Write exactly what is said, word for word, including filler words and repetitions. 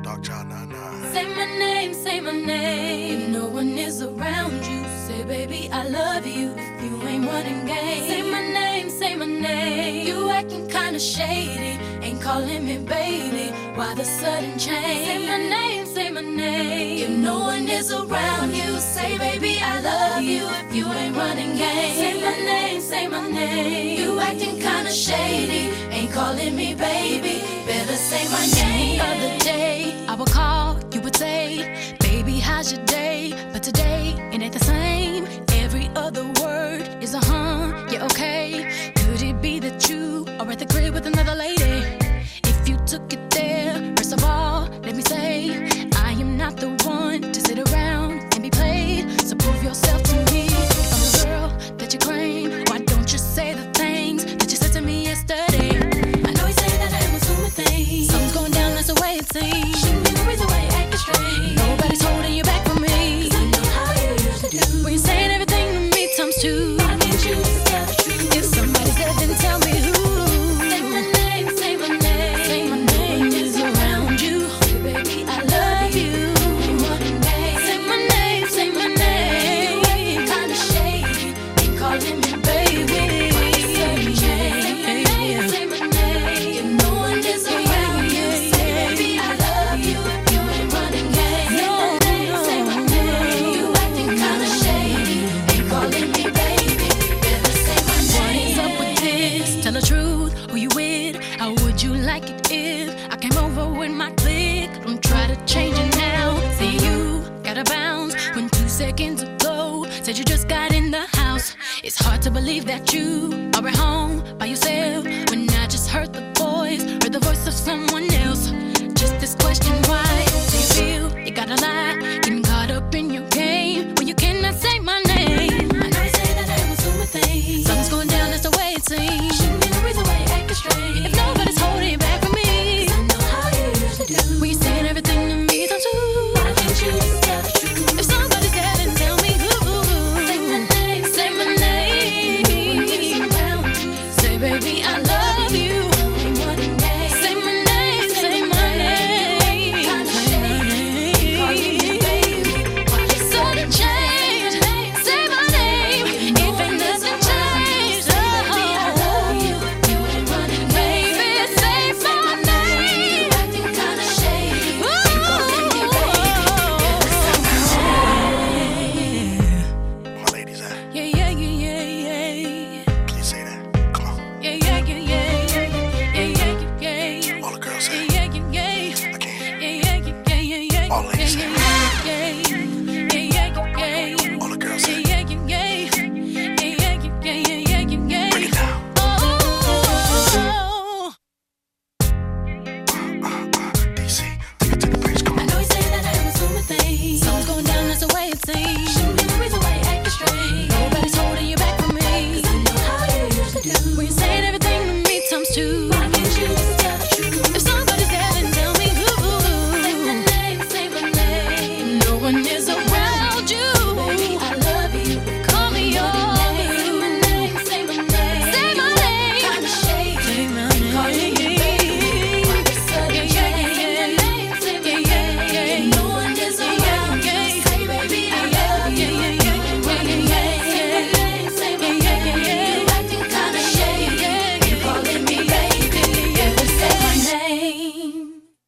Darkchild nine nine. Say my name, say my name. If no one is around you, say baby I love you. If you ain't running game, say my name, say my name. You acting kinda shady, ain't calling me baby. Why the sudden change? Say my name, say my name. If no one is around you, say baby I love you. If you ain't running game, say my name, say my name. You acting kinda shady, ain't calling me baby. Better say my name. The other day I would call, you would say, baby how's your day? But today it ain't the same. Every other word is a huh, yeah okay. Could it be that you are at the crib with another lady? If you took it there, first of all, let me say, I am not the one to sit around and be played. So prove yourself to me. If I'm the girl that you claim, why don't you say the things that you said to me yesterday? I know you say that I am assuming things. Something's going down, that's the way it seems. Shouldn't be the reason why you're acting strange. Nobody's holding you back from me. 'Cause I know how you usually do. When you're saying everything to me times two. Why can't you just tell the truth? If somebody's dead, then tell me who. Say my name, say my name. Say my name is around you. Say baby I love you. Say my name, say my name. You kinda shady, ain't calling me baby. Say my name, say my name. If no one is around you, say baby I love you. If you ain't running game, say my name. You acting kinda shady, ain't calling me baby. Better say my name. What is up with this? Tell the truth, who you with? How would you like it if I came over with my clique? Don't try to change it now. See you gotta bounce when two seconds ago said you just got in the house. It's hard to believe that you are at home by yourself when I just heard the voice, heard the voice of someone else. Just this question, why do you feel you gotta lie? Getting caught up in your game when you cannot say my name. I know you say that I am assuming things. Something's going down, that's the way it seems. Shouldn't be the reason why you're acting strange. If nobody's holding you back from me, 'cause I know how you usually do. When you're saying everything to me times two. Why can't you just tell the truth? If somebody's dead, then tell me who. Say my name, say my name. Say baby I love you. Say my name, say my name. Sudden change, say my name. If ain't nothing changed, oh, baby say my name. My ladies, uh, Yeah, yeah, yeah, yeah, yeah. please say that. Come on. Yeah, yeah, yeah, yeah, yeah, yeah, yeah, yeah, yeah. All the girls say Yeah, yeah, yeah, yeah. I can't. Yeah, yeah, yeah, yeah, yeah, All ladies yeah, say yeah.